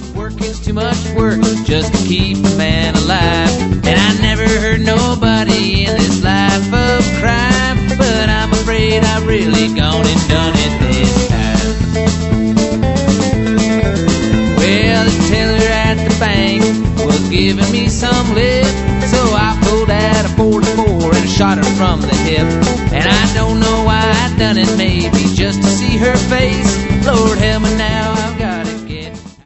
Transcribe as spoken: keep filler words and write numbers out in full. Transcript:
Working's too much work just to keep a man alive. And I never heard nobody in this life of crime, but I'm afraid I've really gone and done it this time. Well, the teller at the bank was giving me some lip, so I pulled out a forty-four and shot her from the hip. And I don't know why I done it, maybe just to see her face. Lord help me now,